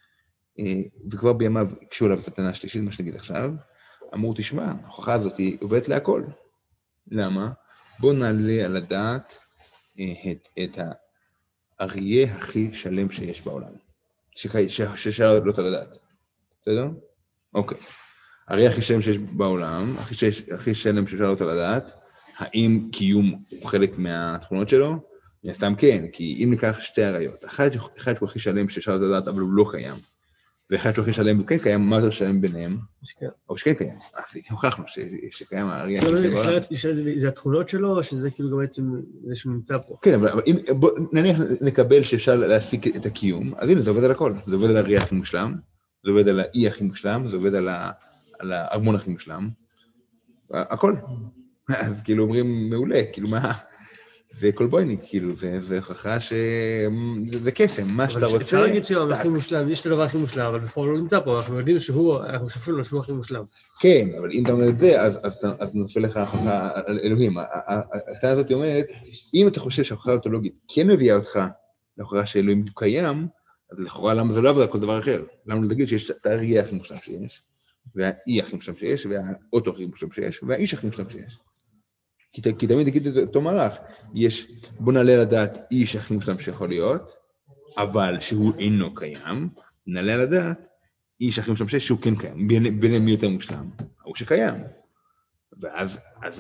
וכבר בימיו, כשהוא עליו את הטענה השלישית, מה שנגיד עכשיו, אמרו, תשמע, ההוכחה הזאת עובדת להכל. למה? בוא נעלה על הדעת את האריה הכי שלם שיש בעולם. ששאלה לא תלדעת. בסדר? אוקיי. האריה הכי שלם שיש בעולם, הכי שלם ששאלה לא תלדעת, האם קיום הוא חלק מהתכונות שלו? סתם כן, כי אם ניקח שתי אריות, אחד שהוא הכי שלם ששאלה לא תלדעת, אבל הוא לא קיים, ואחד שהוא הכי שלם והוא כן קיים, מה יותר שלם ביניהם? או שכן קיים. אז הוכחנו שקיים האריה הכי שלם בעולם. זה התכונות שלו, או שזה כאילו גם בעצם זה שהוא נמצא פה? כן, אבל בוא נניח נקבל שאפשר להשיג את הקיום, אז הנה, זה עובד על הכל. זה עובד על האריה הכי מושלם, זה עובד על האי הכי מושלם, זה עובד על הארמון הכי מושלם. הכל. אז כאילו אומרים, מעולה, כאילו מה... זה קולבויניק, כאילו, זה הוכחה שזה קסם, מה שאתה רוצה... אפשר להגיד שהוא הכי מושלם, יש את הדבר הכי מושלם, אבל בפועל הוא נמצא פה, אנחנו יודעים אנחנו שופטים לו שהוא הכי מושלם. כן, אבל אם אתה אומר את זה, אז נופל לך ההוכחה על אלוהים. הטענה הזאת אומרת, אם אתה חושב שההוכחה האונתולוגית כן מביאה אותך להוכחה שאלוהים קיים, אז לכאורה למה זה לא עבודה כל דבר אחר? למה להגיד שיש את האריה הכי מושלם שיש, והאי הכי מושלם שיש, והאוטו הכי מושלם שיש, והאיש הכי מושלם שיש. כי תמיד תגיד את אותו מהלך, יש, בוא נעלה לדעת איש הכי מושלם שיכול להיות, אבל שהוא אינו קיים, נעלה לדעת איש הכי מושלם שיש שהוא כן קיים, ביניהם מי יותר מושלם, הוא שקיים. ואז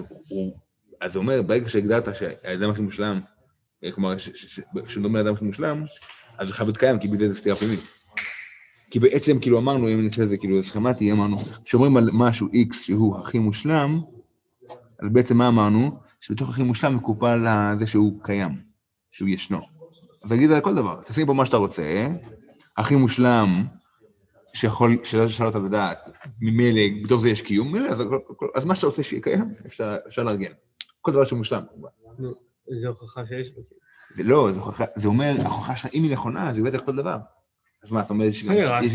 הוא אומר, ברגע שהגדרת שהאדם הכי מושלם, כלומר, כשהוא דומה לאדם הכי מושלם, אז הוא חייב להיות קיים, כי בזה זה סתירה פנימית. כי בעצם, כאילו אמרנו, אם נצא לזה, כאילו, סכמתי, אמרנו, שאומרים על משהו X שהוא הכי מושלם, אז בעצם מה אמרנו? שבתוך הכי מושלם מקופל לזה שהוא קיים, שהוא ישנו. אז תגיד על כל דבר, תשים פה מה שאתה רוצה, הכי מושלם שלא שאלות על הדעת, ממילא, בתוך זה יש קיום, אז מה שאתה רוצה שיהיה קיים, אפשר לארגן. כל דבר שהוא מושלם. זה הוכחה שיש לו. זה לא, זה אומר, ההוכחה שאם היא נכונה, זה עובד על כל דבר. אז מה, אתה אומר שיש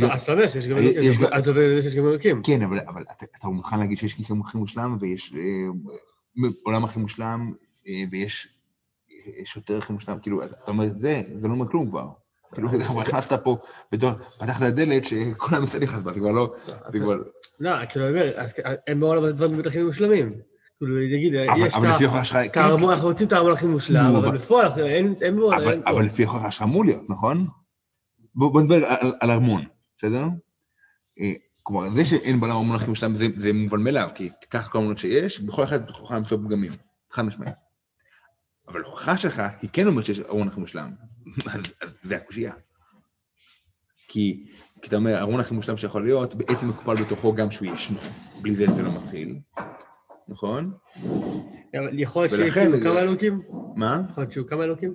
גם אלוקים. כן, אבל אתה מוכן להגיד שיש קיום הכי מושלם, ויש עולם הכי מושלם, ויש שוטר הכי מושלם, כאילו, אתה אומר, זה לא אומר כלום כבר. כאילו, הכנסת פה, פתחת לדלת שכל המסע נכנס בה, זה כבר לא... לא, כאילו, אין בעולם הזה דברים הכי מושלמים. כאילו, נגיד, יש את הארמון, אנחנו רוצים את הארמון הכי מושלם, אבל בפועל, אין בעולם... אבל לפי הוכחה שלך אמור להיות, נכון? בוא נדבר על ארמון, בסדר? כלומר, זה שאין בעולם ארמון הכי מושלם, זה מובן מאליו, כי תיקח כל הארמונות שיש, בכל אחד תוכל למצוא פגמים, חד משמעית. אבל ההוכחה שלך, היא כן אומרת שיש ארמון הכי מושלם, אז זה הקושייה. כי אתה אומר, הארמון הכי מושלם שיכול להיות, בעצם מקופל בתוכו גם שהוא ישנו, בלי זה לא מתחיל, נכון? יכול להיות שיהיו כמה אלוקים? מה? יכול להיות שיהיו כמה אלוקים?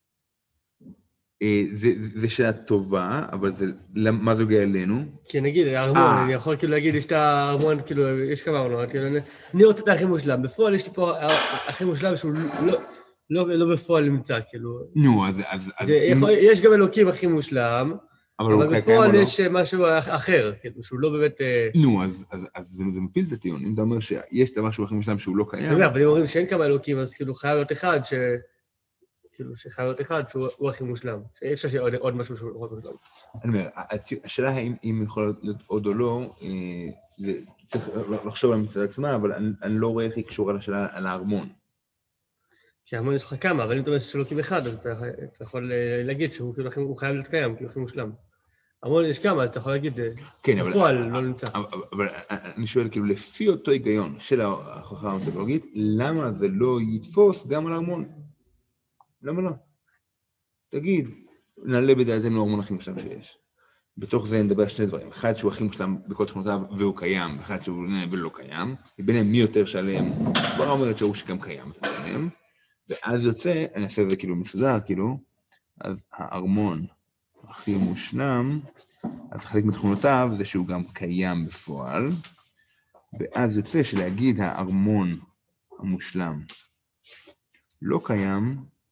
זה שאלה טובה, אבל מה זה הוגע אלינו? כי נגיד, הארמון, אני יכול כאילו להגיד, יש את הארמון, כאילו, יש כמה ארמונות, אני רוצה את הכי מושלם, בפועל יש לי פה הכי מושלם שהוא לא בפועל נמצא, כאילו. נו, אז... יש גם אלוקים הכי מושלם, אבל בפועל יש משהו אחר, כאילו, שהוא לא באמת... נו, אז זה מפיל את הטיעון, אם אתה אומר שיש דבר שהוא הכי מושלם שהוא לא קיים... אבל אם אומרים שאין כמה אלוקים, אז כאילו חייב להיות אחד כאילו, שחייב להיות אחד שהוא הכי מושלם. אי אפשר שיהיה עוד משהו שהוא עוד מושלם. אני אומר, השאלה האם יכול להיות עוד או לא, צריך לחשוב על המצד עצמה, אבל אני לא רואה איך היא קשורה לשאלה על הארמון. כי הארמון יש לך כמה, אבל אם אתה אומר שיש אלוקים אחד, אז אתה יכול להגיד שהוא חייב להיות קיים, כי הוא הכי מושלם. הארמון יש כמה, אז אתה יכול להגיד, בפועל לא נמצא. אבל אני שואל, כאילו, לפי אותו היגיון של ההוכחה האונתולוגית, למה זה לא יתפוס גם על הארמון? למה לא? תגיד, נעלה בדעתנו הארמון הכי מושלם שיש. בתוך זה נדבר שני דברים. אחד שהוא הכי מושלם בכל תכונותיו והוא קיים, ואחד שהוא ולא קיים. ביניהם מי יותר שלם, הסברה אומרת שהוא שגם קיים. ואז יוצא, אני אעשה את זה כאילו מסודר, כאילו, אז הארמון הכי מושלם, אז חלק מתכונותיו זה שהוא גם קיים בפועל, ואז יוצא שלהגיד הארמון המושלם לא קיים,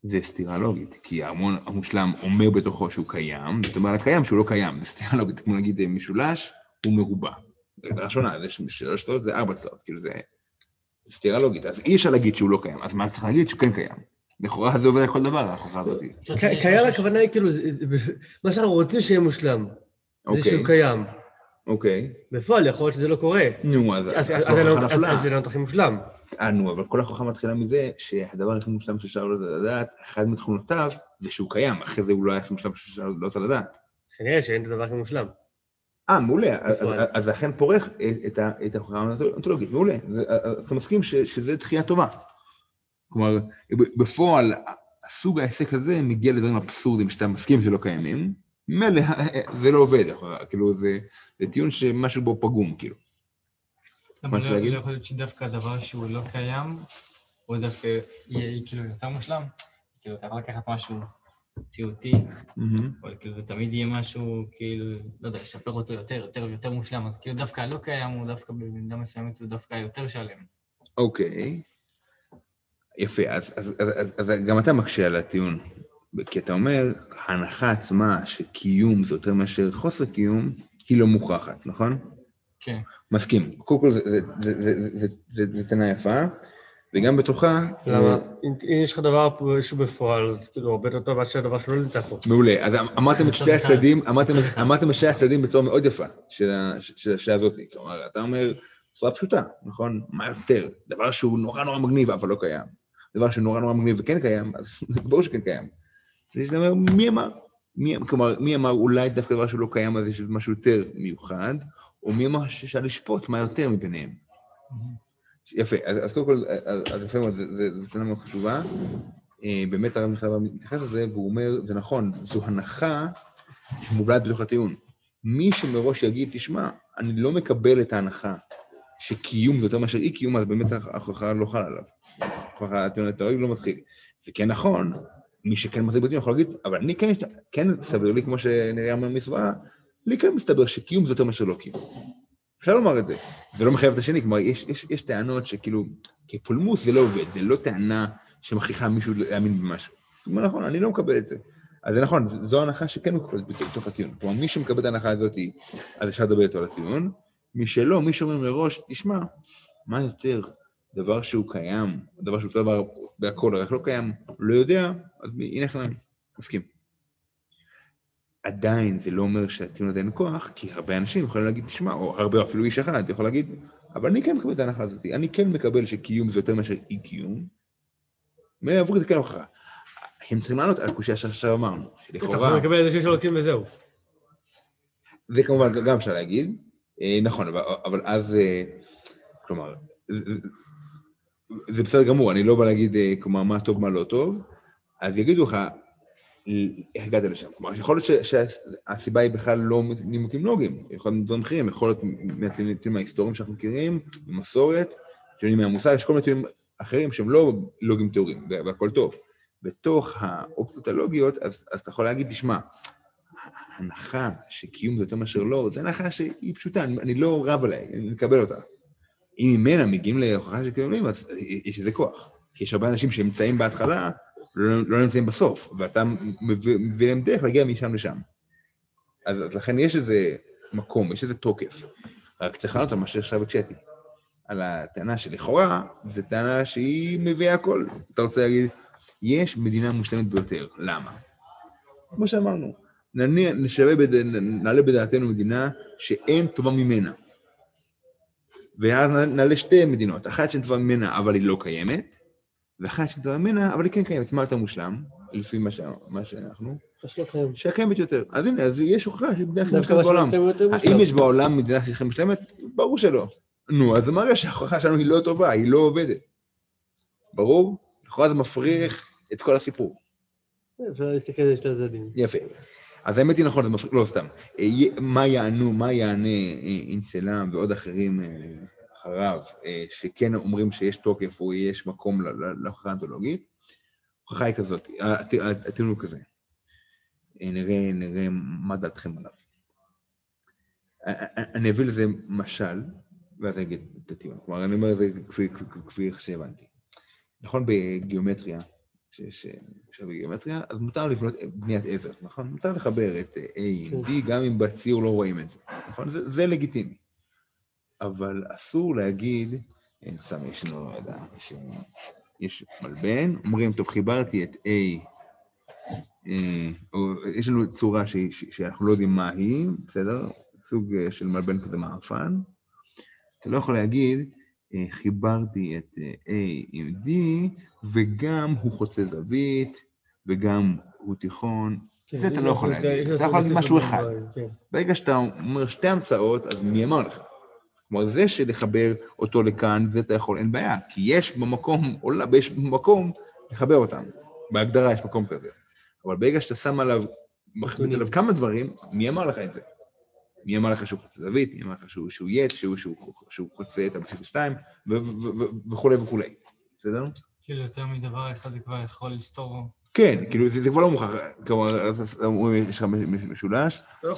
זה סתירה לוגית, כי המושלם אומר בתוכו שהוא קיים, זאת אומרת, הקיים שהוא לא קיים, זה סתירה לוגית, כמו נגיד משולש, הוא מרובע. זה ראשונה, זה 3 צלעות, זה 4 צלעות, כאילו זה סתירה לוגית, אז אי אפשר להגיד שהוא לא קיים, אז מה צריך להגיד שהוא כן קיים? לכאורה זה עובד על כל דבר, ההוכחה הזאת. קיים הכוונה היא כאילו, מה שאנחנו רוצים שיהיה מושלם, זה שהוא קיים. אוקיי. בפועל יכול להיות שזה לא קורה. נו, אז זה לא הכי מושלם. נו, אבל כל ההוכחה מתחילה מזה שהדבר הכי מושלם שאפשר לא לדעת, אחד מתכונותיו זה שהוא קיים, אחרי זה הוא לא היה הכי מושלם שאפשר לא לדעת. שנראה שאין את הדבר הכי מושלם. מעולה, אז אכן פורך את ההוכחה האונתולוגית, מעולה. אתה מסכים שזה דחייה טובה. כלומר, בפועל, הסוג העסק הזה מגיע לדברים אבסורדים שאתה מסכים שלא קיימים, מלא, זה לא עובד, כאילו זה טיעון שמשהו בו פגום, כאילו. אבל לא יכול להיות שדווקא הדבר שהוא לא קיים, או דווקא יהיה כאילו יותר מושלם, כאילו אתה יכול לקחת משהו ציותי, או כאילו תמיד יהיה משהו, כאילו, לא יודע, לשפר אותו יותר מושלם, אז כאילו דווקא לא קיים, הוא דווקא במידה מסוימת, הוא דווקא יותר שלם. אוקיי. יפה, אז גם אתה מקשה על הטיעון, כי אתה אומר, ההנחה עצמה שקיום זה יותר מאשר חוסר קיום, היא לא מוכרחת, נכון? כן. מסכים. קודם כל, זה טענה יפה, וגם בתוכה... למה? אם יש לך דבר שהוא בפועל, אז כאילו הרבה יותר טוב עד שהדבר שלא נמצא פה. מעולה, אז אמרתם את שתי הצדדים בצורה מאוד יפה של השעה הזאת. כלומר, אתה אומר, צורה פשוטה, נכון? מה יותר? דבר שהוא נורא נורא מגניב, אבל לא קיים. דבר שהוא נורא נורא מגניב וכן קיים, אז ברור שכן קיים. זה אומר, מי אמר? כלומר, מי אמר אולי דווקא דבר שהוא לא קיים, אז יש משהו יותר מיוחד, או מי אמר שאפשר לשפוט מה יותר מביניהם. יפה, אז קודם כל, אז יפה מאוד, זו תנה מאוד חשובה. באמת הרב מיכאל מתייחס לזה, והוא אומר, זה נכון, זו הנחה שמובלעת בתוך הטיעון. מי שמראש יגיד, תשמע, אני לא מקבל את ההנחה שקיום זה יותר מאשר אי קיום, אז באמת ההוכחה לא חלה עליו. ההוכחה הטיעון התיאורטי לא מתחיל. זה כן נכון, מי שכן מחזיק בטיעון יכול להגיד, אבל אני כן סביר לי, כמו שנראה מהמסוואה, לי כן מסתבר שקיום זה יותר מאשר לא קיום. אפשר לומר את זה. זה לא מחייב את השני, כלומר, יש טענות שכאילו, כפולמוס זה לא עובד, זה לא טענה שמכריחה מישהו להאמין במשהו. זאת אומרת, נכון, אני לא מקבל את זה. אז זה נכון, זו ההנחה שכן מקבלת בתוך הטיעון. כלומר, מי שמקבל את ההנחה הזאת, אז אפשר לדבר איתו על הטיעון. מי שלא, מי שאומר מראש, תשמע, מה יותר? דבר שהוא קיים, דבר שהוא דבר בהכל, רק לא קיים, לא יודע, אז הנה איך אני מסכים. עדיין זה לא אומר שהטיעון הזה אין כוח, כי הרבה אנשים יכולים להגיד, תשמע, או הרבה אפילו איש אחד יכול להגיד, אבל אני כן מקבל את ההנחה הזאת, אני כן מקבל שקיום זה יותר מאשר אי קיום, ועבור את זה כן הוכחה. הם צריכים לענות על הקושיה שעכשיו אמרנו, שלכאורה... אתה יכול לקבל איזה שיש אלוקים וזהו. זה כמובן גם אפשר להגיד, נכון, אבל אז, כלומר, זה בסדר גמור, אני לא בא להגיד, כלומר, מה טוב, מה לא טוב, אז יגידו לך, איך הגעת לשם? כלומר, יכול להיות שהסיבה היא בכלל לא נימוקים לוגיים, יכול להיות דברים אחרים, יכול להיות מהטיעונים ההיסטוריים שאנחנו מכירים, במסורת, טיעונים מהמוסר, יש כל מיני טיעונים אחרים שהם לא לוגיים תיאוריים, והכל טוב. בתוך האופציות הלוגיות, אז אתה יכול להגיד, תשמע, ההנחה שקיום זה יותר מאשר לא, זה הנחה שהיא פשוטה, אני לא רב עליה, אני מקבל אותה. אם ממנה מגיעים להוכחה של קיומים, אז יש איזה כוח. כי יש הרבה אנשים שנמצאים בהתחלה, לא נמצאים בסוף, ואתה מביא להם דרך להגיע משם לשם. אז לכן יש איזה מקום, יש איזה תוקף. רק צריך לענות על מה שעכשיו הקשתי. על הטענה שלכאורה, זו טענה שהיא מביאה הכל. אתה רוצה להגיד, יש מדינה מושלמת ביותר. למה? כמו שאמרנו, נעלה בדעתנו מדינה שאין טובה ממנה. ואז נעלה שתי מדינות, אחת שאין טובה ממנה, אבל היא לא קיימת, ואחת שאין טובה ממנה, אבל היא כן קיימת. מה יותר מושלם? לפי מה שאנחנו? שהקיימת יותר. אז הנה, אז יש הוכחה שמדינה הכי מושלמת בעולם. האם יש בעולם מדינה הכי מושלמת? ברור שלא. נו, אז זה מראה שההוכחה שלנו היא לא טובה, היא לא עובדת. ברור? לכאורה זה מפריך את כל הסיפור. אפשר להסתכל על שתי הצדדים. יפה. אז האמת היא נכון, זה מפריך, לא סתם. מה יענה אינצלם ועוד אחרים אחריו, שכן אומרים שיש תוקף או יש מקום להוכחה אונתולוגית? ההוכחה היא כזאת, הטיעון הוא כזה. נראה מה דעתכם עליו. אני אביא לזה משל, ואז אני אגיד את הטיעון. כלומר, אני אומר את זה כפי שהבנתי. נכון בגיאומטריה, שבגיאומטריה, אז מותר לבנות בניית עזר, נכון? מותר לחבר את A עם D, גם אם בציור לא רואים את זה, נכון? זה לגיטימי. אבל אסור להגיד, סתם יש לנו, לא יודע, יש מלבן, אומרים, טוב, חיברתי את A, יש לנו צורה שאנחנו לא יודעים מה היא, בסדר? סוג של מלבן כזה מערפן. אתה לא יכול להגיד, חיברתי את A עם D, וגם הוא חוצה זווית, וגם הוא תיכון. זה אתה לא יכול להגיד. אתה יכול להגיד משהו אחד. ברגע שאתה אומר שתי המצאות, אז מי אמר לך? כלומר, זה שלחבר אותו לכאן, זה אתה יכול, אין בעיה. כי יש במקום לחבר אותם. בהגדרה יש מקום כזה. אבל ברגע שאתה שם עליו, מחליט עליו כמה דברים, מי אמר לך את זה? מי אמר לך שהוא חוצה זווית, מי אמר לך שהוא יט, שהוא חוצה את הבסיס 2, וכו' וכו'. בסדר? כאילו יותר מדבר אחד זה כבר יכול לסתור. כן, כאילו זה כבר לא מוכח, כלומר, יש לך משולש,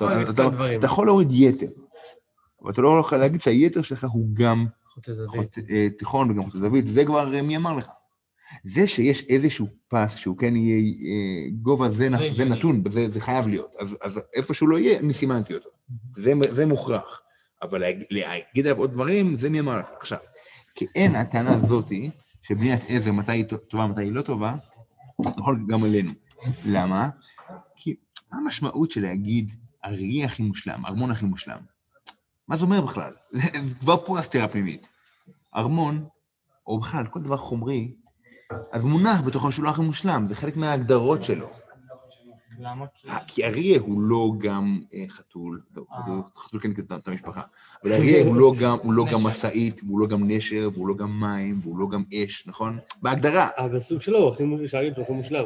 אתה יכול להוריד יתר, אבל אתה לא יכול להגיד שהיתר שלך הוא גם תיכון וגם חוצה זווית, זה כבר מי אמר לך. זה שיש איזשהו פס שהוא כן יהיה גובה, זה נתון, זה חייב להיות. אז איפה שהוא לא יהיה, אני סימנתי אותו. זה מוכרח. אבל להגיד עליו עוד דברים, זה מי אמר לך. עכשיו, כי אין הטענה הזאת, שבניית עזר מתי היא טובה, מתי היא לא טובה, נכון גם עלינו. למה? כי מה המשמעות של להגיד, הראי הכי מושלם, ארמון הכי מושלם? מה זה אומר בכלל? זה כבר פה הסתירה פנימית. ארמון, או בכלל, כל דבר חומרי, אז מונח בתוכו שהוא לא הכי מושלם, זה חלק מההגדרות שלו. למה? כי אריה הוא לא גם חתול, חתול כן כתב את המשפחה, אבל אריה הוא לא גם מסעית, והוא לא גם נשר, והוא לא גם מים, והוא לא גם אש, נכון? בהגדרה. אבל בסוג שלו, אפשר להגיד שהוא הכי מושלם.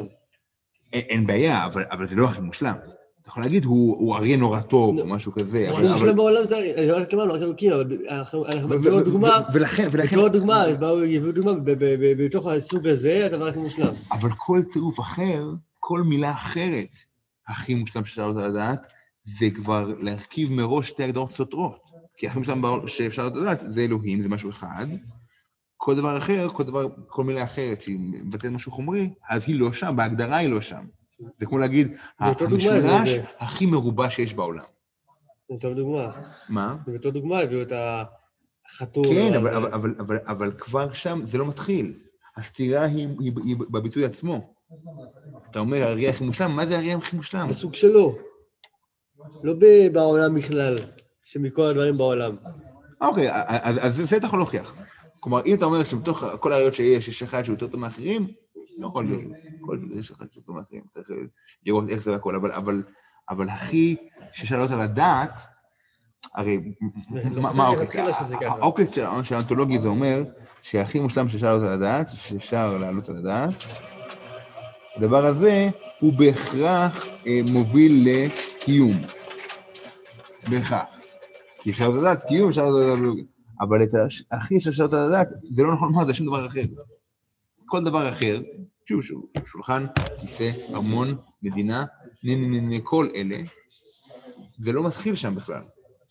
אין בעיה, אבל זה לא הכי מושלם. אתה יכול להגיד, הוא אריה נורא טוב, או משהו כזה. הוא מושלם בעולם, אני לא יודעת כמה, לא רק אלוקים, אבל אנחנו בתור דוגמה, בתור דוגמה, יביאו דוגמה, בתוך הסוג הזה, הדבר הכי מושלם. אבל כל צירוף אחר, כל מילה אחרת, הכי מושלם שאפשר לדעת, זה כבר להרכיב מראש שתי הגדרות סותרות. כי הכי מושלם שאפשר לדעת, זה אלוהים, זה משהו אחד. כל דבר אחר, כל מילה אחרת שהיא מבטאת משהו חומרי, אז היא לא שם, בהגדרה היא לא שם. זה כמו להגיד, המשולש הכי מרובע שיש בעולם. זה טוב דוגמה. מה? זה טוב דוגמה, הביאו את החתול. כן, אבל כבר שם זה לא מתחיל. הסתירה היא בביטוי עצמו. אתה אומר, האריה הכי מושלם, מה זה האריה הכי מושלם? בסוג שלו. לא בעולם בכלל, שמכל הדברים בעולם. אוקיי, אז זה אתה יכול להוכיח. כלומר, אם אתה אומר שבתוך כל האריות יש אחד שהוא יותר טוב מאחרים, לא יכול להיות, יש אחד שהוא טוב מאחרים, צריך לראות איך זה הכל, אבל הכי ששאלות על הדעת, הרי, מה האוקלט של האנתולוגי זה אומר, שהכי מושלם ששאלות על הדעת, שאפשר לעלות על הדעת, הדבר הזה הוא בהכרח מוביל לקיום. בהכרח. כי אפשר לדעת קיום, אפשר לדעת, אבל את הכי שאפשר לדעת, זה לא נכון מה, זה שום דבר אחר. כל דבר אחר, שהוא שולחן, כיסא, ארמון, מדינה, כל אלה, זה לא מתחיל שם בכלל.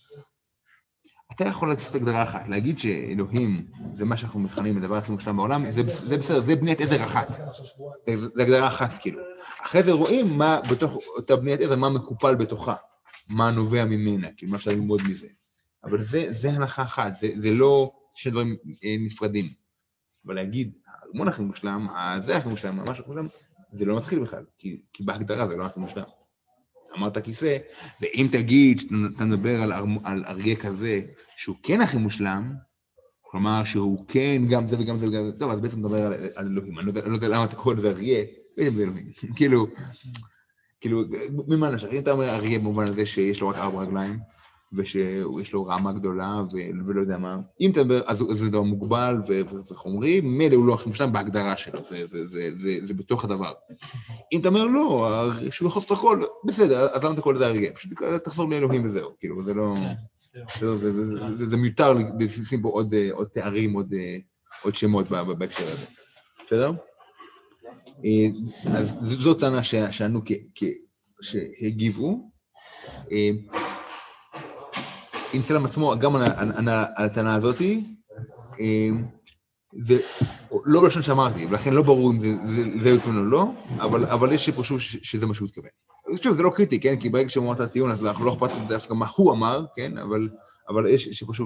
אתה יכול לעשות הגדרה אחת, להגיד שאלוהים זה מה שאנחנו מכנים לדבר הכי מושלם בעולם, זה בסדר, זה בניית עזר אחת. זה הגדרה אחת, כאילו. אחרי זה רואים מה בתוך אותה בניית עזר, מה מקופל בתוכה, מה נובע ממנה, כאילו מה אפשר ללמוד מזה. אבל זה הנחה אחת, זה לא שני דברים נפרדים. אבל להגיד, הארמון הכי מושלם, זה הכי מושלם, משהו מושלם, זה לא מתחיל בכלל, כי בהגדרה זה לא הכי מושלם. אמרת כיסא, ואם תגיד, אתה מדבר על אריה כזה, שהוא כן הכי מושלם, כלומר שהוא כן גם זה וגם זה וגם זה, טוב, אז בעצם מדבר על אלוהים, אני לא יודע למה אתה קורא לזה אריה, בעצם זה אלוהים, כאילו, ממה נשאר, אם אתה אומר אריה במובן הזה שיש לו רק 4 רגליים, ושיש לו רעמה גדולה, ולא יודע מה, אם אתה מדבר, אז זה דבר מוגבל וחומרי, מילא הוא לא הכי מושלם בהגדרה שלו, זה בתוך הדבר. אם אתה אומר לא, שהוא יכול לעשות הכל, בסדר, אז למה אתה קורא לזה אריה? פשוט תחזור לאלוהים וזהו, כאילו, זה לא... זה מיותר לשים פה עוד תארים, עוד שמות בהקשר הזה. בסדר? אז זאת טענה שענו שהגיבו. אינסלם עצמו, גם על הטענה הזאת, זה לא בלשון שאמרתי, ולכן לא ברור אם זה יתכוון או לא, אבל יש שפשוט שזה מה שהוא התכוון. שוב, זה לא קריטי, כן? כי ברגע שהוא אמר את הטיעון, אז אנחנו לא אכפת דווקא מה הוא אמר, כן? אבל יש שפשוט,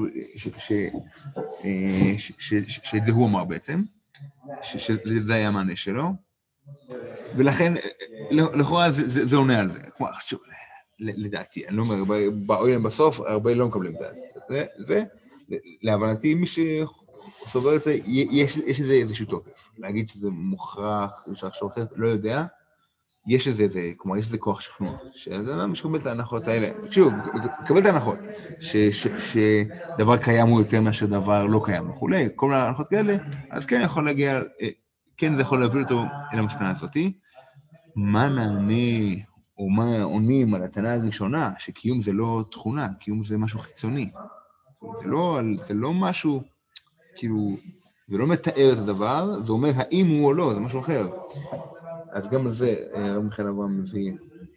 שזה הוא אמר בעצם, שזה היה המענה שלו, ולכן, לכאורה זה עונה על זה. כמו, שוב, לדעתי, אני לא אומר, באוילם בסוף, הרבה לא מקבלים את זה. להבנתי, מי שסובר את זה, יש לזה איזשהו תוקף. להגיד שזה מוכרח, שעכשיו אחרת, לא יודע, יש לזה, כלומר, יש לזה כוח שכנוע, שאדם משקבל את ההנחות האלה. שוב, קבל את ההנחות, שדבר קיים הוא יותר מאשר דבר לא קיים וכולי, כל מיני ההנחות כאלה, אז כן יכול להגיע, כן זה יכול להביא אותו אל המסקנה הזאת. מה נענה, או מה עונים על הטענה הראשונה, שקיום זה לא תכונה, קיום זה משהו חיצוני. זה לא משהו, כאילו, זה לא מתאר את הדבר, זה אומר האם הוא או לא, זה משהו אחר. אז גם על זה, רב מיכאל אברהם מביא,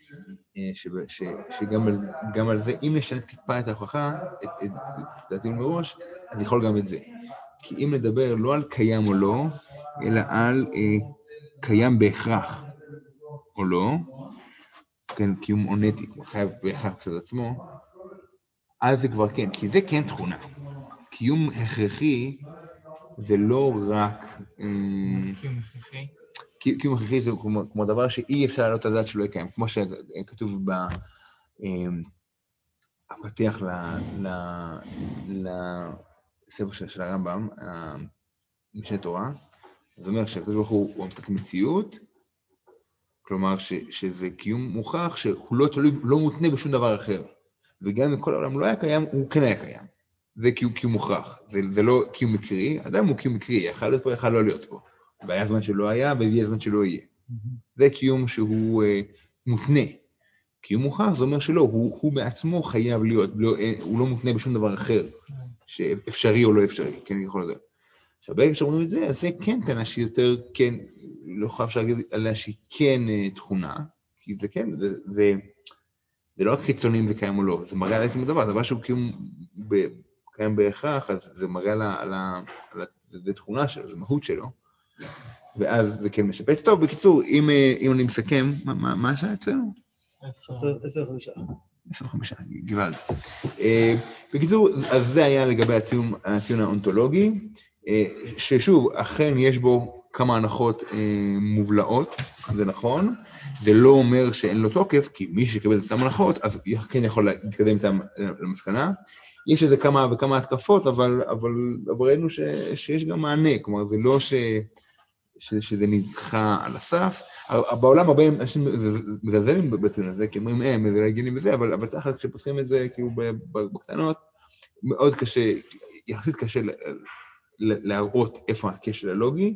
שגם על זה, אם נשנה טיפה את ההוכחה, את הטיעון מראש, אז יכול גם את זה. כי אם נדבר לא על קיים או לא, אלא על קיים בהכרח או לא, כן, קיום עונתי, הוא חייב בהכרח את עצמו, אז זה כבר כן, כי זה כן תכונה. קיום הכרחי זה לא רק... קיום הכרחי? קיום הכרחי זה כמו דבר שאי אפשר לעלות על הדעת שלא יקיים, כמו שכתוב בפתיח לספר של הרמב"ם, משנה תורה, זה אומר שהקדוש ברוך הוא המצאת מציאות, כלומר שזה קיום מוכח שהוא לא מותנה בשום דבר אחר, וגם אם כל העולם לא היה קיים, הוא כן היה קיים. זה קיום מוכרח, זה לא קיום מקרי, אדם הוא קיום מקרי, יכול להיות פה, יכול לא להיות פה. והיה זמן שלא היה, ויהיה זמן שלא יהיה. זה קיום שהוא מותנה. קיום מוכרח זה אומר שלא, הוא בעצמו חייב להיות, הוא לא מותנה בשום דבר אחר, שאפשרי או לא אפשרי, כן, יכול לדעת. עכשיו, ברגע שאומרים את זה, אז זה כן טענה שיותר, כן, לא חייב להגיד עליה שהיא כן תכונה, כי זה כן, זה לא רק חיצוני אם זה קיים או לא, זה מראה על עצם הדבר, דבר שהוא קיים בהכרח, אז זה מראה על התכונה שלו, זה מהות שלו, ואז זה כן משפץ. טוב, בקיצור, אם אני מסכם, מה השעה אצלנו? 10:05, גוואלד. בקיצור, אז זה היה לגבי הטיעון האונתולוגי, ששוב, אכן יש בו כמה הנחות מובלעות, זה נכון, זה לא אומר שאין לו תוקף, כי מי שיקבל את אותם הנחות, אז כן יכול להתקדם איתם למסקנה. יש איזה כמה וכמה התקפות, אבל ראינו שיש גם מענה, כלומר, זה לא שזה נדחה על הסף. בעולם הרבה אנשים מזלזלים בטיעון הזה, כי אומרים, זה לא הגיוני בזה, אבל תחת כשפותחים את זה, כאילו בקטנות, מאוד קשה, יחסית קשה להראות איפה הכשל הלוגי,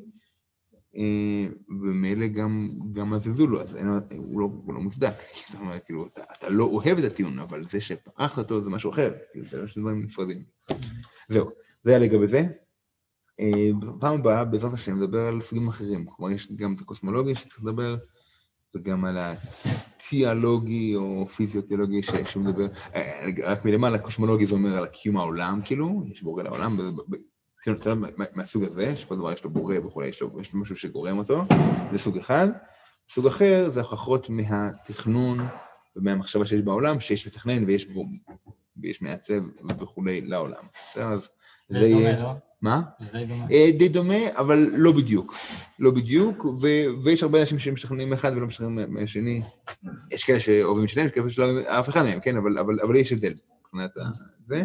ומאלה גם הזלזול לו, אז הוא לא מוצדק. זאת אומרת, כאילו, אתה לא אוהב את הטיעון, אבל זה שפרחת אותו זה משהו אחר, זה לא שני דברים נפרדים. זהו, זה היה לגבי זה. בפעם הבאה, בעזרת השם, נדבר על סוגים אחרים. כלומר, יש גם את הקוסמולוגיה שצריך לדבר, וגם על התיאולוגי או פיזיותיאולוגי שמדבר, רק מלמעלה, הקוסמולוגי זה אומר על קיום העולם, כאילו, יש בורא לעולם, מהסוג הזה, שכל דבר יש לו בורא וכולי, יש לו משהו שגורם אותו, זה סוג אחד. סוג אחר זה הוכחות מהתכנון ומהמחשבה שיש בעולם, שיש מתכנן ויש מעצב וכולי לעולם. אז זה יהיה... מה? די דומה, אבל לא בדיוק. לא בדיוק, ויש הרבה אנשים שמשכנעים אחד ולא משכנעים מהשני. יש כאלה שאוהבים שתיים, יש כאלה שלא אוהבים אף אחד מהם, כן, אבל יש הבדל. מבחינת זה.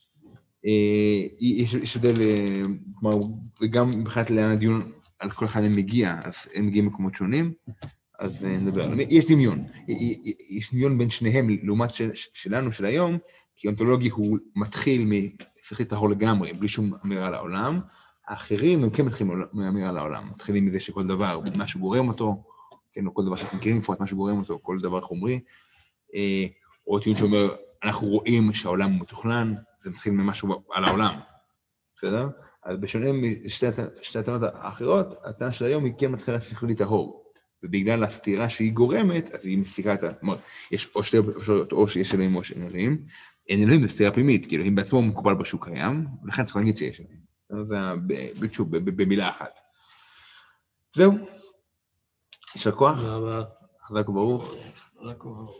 יש הבדל, כלומר, וגם מבחינת לאן הדיון על כל אחד הם מגיע, אז הם מגיעים מקומות שונים, אז נדבר. יש דמיון. יש דמיון בין שניהם, לעומת שלנו, של היום, כי אונתולוגי הוא מתחיל שכלית טהור לגמרי, בלי שום אמירה לעולם. האחרים הם כן מתחילים מאמירה לעולם, מתחילים מזה שכל דבר, משהו גורם אותו, כן, או כל דבר שאנחנו מכירים לפחות, משהו גורם אותו, כל דבר חומרי, או טיעון שאומר, אנחנו רואים שהעולם הוא מתוכנן, זה מתחיל ממשהו על העולם, בסדר? אז בשונה משתי הטענות האחרות, הטענה של היום היא כן מתחילה שכלית טהור, ובגלל הסתירה שהיא גורמת, אז היא מסתירה את ה... יש או שתי אפשרויות, או שיש אלוהים או שאין אלוהים, אין אלוהים זה סתירה פנימית, כי אלוהים בעצמו מקובל בשוק קיים, ולכן צריך להגיד שיש אלוהים. זה שוב, במילה אחת. זהו. יישר כוח. תודה רבה. חזק וברוך. חזק וברוך.